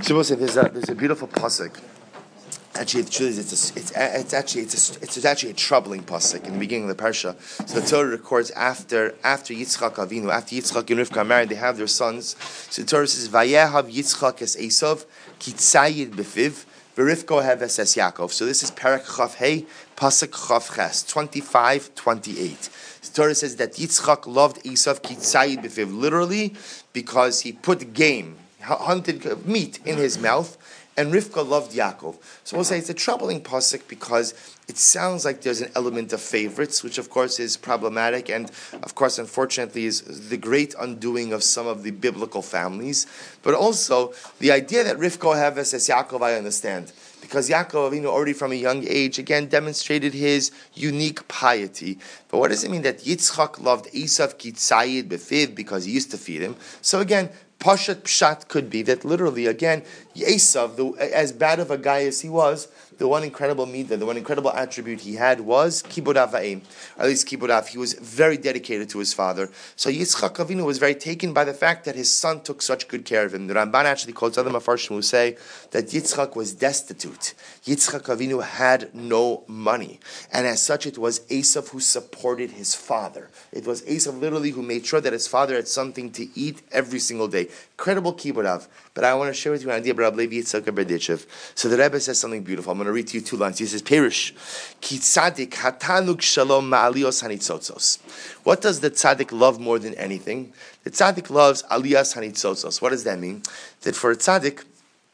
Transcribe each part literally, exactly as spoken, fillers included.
So we'll say there's a there's a beautiful pasuk. Actually, it's it's a, it's it's actually it's a, it's actually a troubling pasuk in the beginning of the parsha. So the Torah records after after Yitzchak Avinu, after Yitzchak and Rivka are married, they have their sons. So the Torah says, "Vayehav Yitzchak es Esav kitzayid befiv v'Rivka heves es Yaakov." So this is Perek Chav Hey pasuk Chav Ches twenty-five twenty-eight. The Torah says that Yitzchak loved Esav kitzayid befiv, literally because he put game, hunted meat in his mouth. And Rivka loved Yaakov. So we'll say it's a troubling pasuk because it sounds like there's an element of favorites, which of course is problematic and of course unfortunately is the great undoing of some of the biblical families. But also the idea that Rivka heves es Yaakov, I understand. Because Yaakov, you know, already from a young age, again, demonstrated his unique piety. But what does it mean that Yitzchak loved Esav kitzayid befiv because he used to feed him? So again, Pashat Pshat could be that literally, again, Esav, the, as bad of a guy as he was, the one incredible midah, the one incredible attribute he had was Kibud Av Va'em, or at least Kibud Av. He was very dedicated to his father. So Yitzchak Avinu was very taken by the fact that his son took such good care of him. The Ramban actually quotes other Mafarshim who say that Yitzchak was destitute. Yitzchak Avinu had no money. And as such, it was Esav who supported his father. It was Esav literally who made sure that his father had something to eat every single day. Incredible Kibud Av. But I want to share with you an idea about Rabbi Levi Yitzchak Berdichev. So the Rebbe says something beautiful. I'm going to read to you two lines. He says, Perish, Ki tzadik hatanuk shalom ma'alios hanitzotzos. What does the tzaddik love more than anything? The tzaddik loves aliyas hanitzotzos. What does that mean? That for a tzaddik,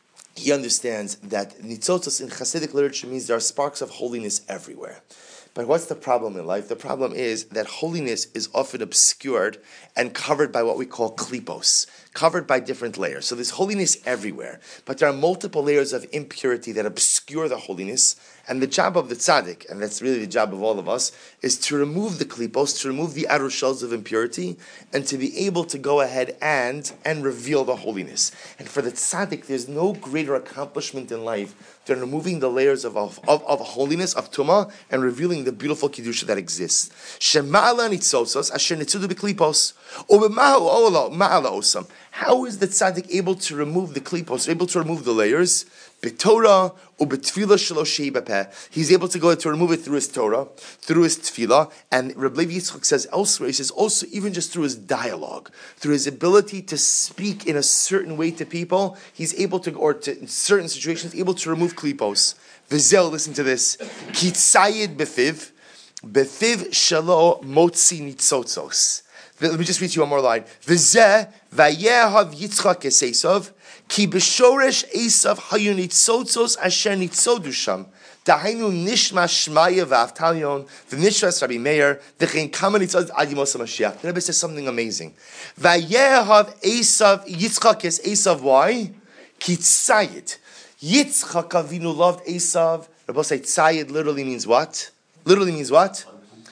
he understands that nitzotzos in Hasidic literature means there are sparks of holiness everywhere. But what's the problem in life? The problem is that holiness is often obscured and covered by what we call klipos, covered by different layers. So there's holiness everywhere, but there are multiple layers of impurity that obscure the holiness. And the job of the tzaddik, and that's really the job of all of us, is to remove the klipos, to remove the arushals of impurity, and to be able to go ahead and and reveal the holiness. And for the tzaddik, there's no greater accomplishment in life than removing the layers of of, of, of holiness, of tumah, and revealing the beautiful kedusha that exists. Shema'ala nitzotzos asher nitzudu b'klipos, u'b'ma'ala ma'ala osam. How is the tzaddik able to remove the klipos, able to remove the layers? B'Torah u'b'tefillah shelo shei b'peh. He's able to go to remove it through his Torah, through his tefillah, and Rabbi Levi Yitzchak says elsewhere, he says also even just through his dialogue, through his ability to speak in a certain way to people, he's able to, or to, in certain situations, able to remove klipos. V'zel, listen to this, ki tzayid b'fiv, b'fiv shelo motzi nitzotzos. Let me just read you one more line. V'zeh vayehav Yitzchak es Esav, ki b'shoresh Esav hayu nitzotzos asher nitzodu sham. Dahainu nishma shmaya v'avtalion, v'nishras Rabbi Meir, v'chein kama nitzod ad yemos HaMashiach. The Rebbe says something amazing. Vayehav Esav, Yitzchak es Esav, why? Ki tzayid. Yitzchak Avinu loved Esav. Rabbi say tzayid literally means what? Literally means what?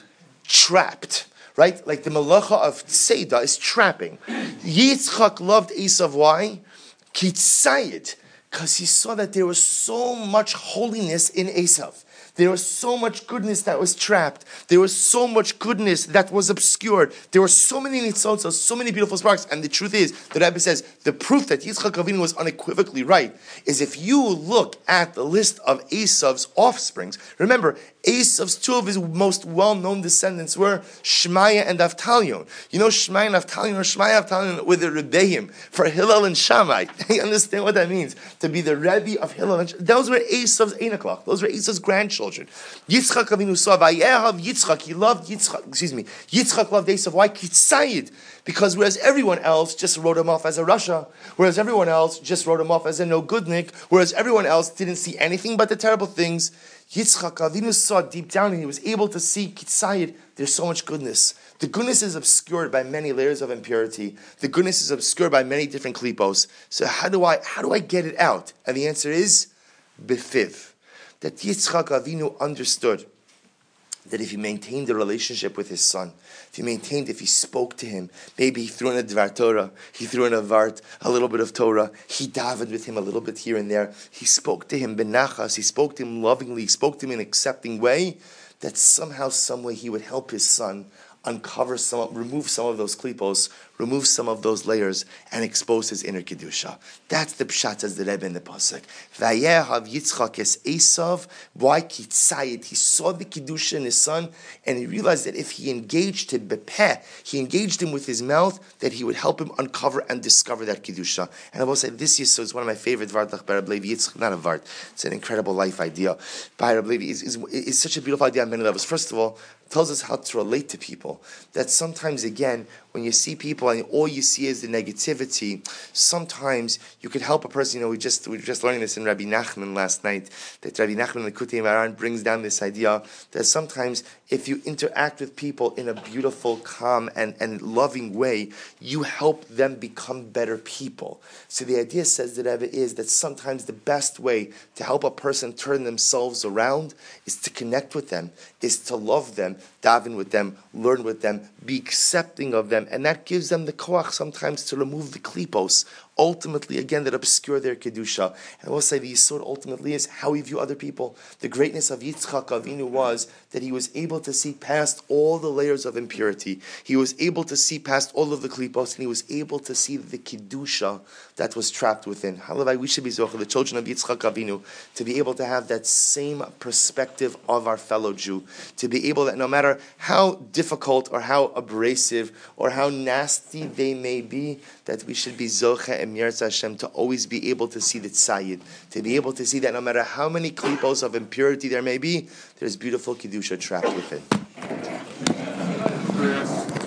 Trapped. Right? Like the malacha of Tzeda is trapping. Yitzchak loved Esav, why? Ki tzayid. Because he saw that there was so much holiness in Esav. There was so much goodness that was trapped. There was so much goodness that was obscured. There were so many nitzotzos, so many beautiful sparks. And the truth is, the Rebbe says, the proof that Yitzchak Avinu was unequivocally right is if you look at the list of Esav's offsprings. Remember, Esav's two of his most well-known descendants were Shmaya and Avtalion. You know Shmaya and Avtalion, or Shmaya and Avtalion were the Rebbeim for Hillel and Shammai. You understand what that means? To be the Rebbe of Hillel and Shammai. Those were Esav's Einaklach. Those were Esav's grandchildren. Yitzchak Avinu saw Vayehav Yitzchak. He loved Yitzchak. Excuse me. Yitzchak loved Esav. Why? Kitzayid. Because whereas everyone else just wrote him off as a Rasha, whereas everyone else just wrote him off as a no goodnik, whereas everyone else didn't see anything but the terrible things, Yitzchak Avinu saw deep down and he was able to see Kitzayid. There's so much goodness. The goodness is obscured by many layers of impurity. The goodness is obscured by many different klipos. So how do I how do I get it out? And the answer is befiv. That Yitzchak Avinu understood that if he maintained a relationship with his son, if he maintained, if he spoke to him, maybe he threw in a Dvar Torah, he threw in a Vart, a little bit of Torah, he davened with him a little bit here and there, he spoke to him benachas, he spoke to him lovingly, he spoke to him in an accepting way, that somehow, some way he would help his son uncover some, remove some of those klipos, removes some of those layers and exposes his inner kedusha. That's the pshat as the Rebbe in the pasuk. Vayehav Yitzchak es Esav. Why kitzayit? He saw the kedusha in his son, and he realized that if he engaged him bepeh, he engaged him with his mouth, that he would help him uncover and discover that kedusha. And I will say this yisod is one of my favorite vart by Rabbi Levi Yitzchak. Not a vart; it's an incredible life idea. By Rabbi Levi is, is, is such a beautiful idea on many levels. First of all, tells us how to relate to people. That sometimes, again, when you see people and all you see is the negativity, sometimes you could help a person. You know, we just we were just learning this in Rabbi Nachman last night. That Rabbi Nachman the Kutei Maran brings down this idea that sometimes if you interact with people in a beautiful, calm, and, and loving way, you help them become better people. So the idea, says the Rebbe, is that sometimes the best way to help a person turn themselves around is to connect with them, is to love them, daven with them, learn with them, be accepting of them, and that gives them the koach sometimes to remove the klipos, ultimately, again, that obscure their kedusha. And we'll say the yisod ultimately is how we view other people. The greatness of Yitzchak Avinu was that he was able to see past all the layers of impurity. He was able to see past all of the klipos, and he was able to see the kedusha that was trapped within. Halavai, we should be zocheh, the children of Yitzchak Avinu, to be able to have that same perspective of our fellow Jew, to be able that no matter how difficult or how abrasive or how nasty they may be, that we should be zocheh and Mirza Hashem to always be able to see the tzayid, to be able to see that no matter how many klipos of impurity there may be, there's beautiful kedusha trapped within.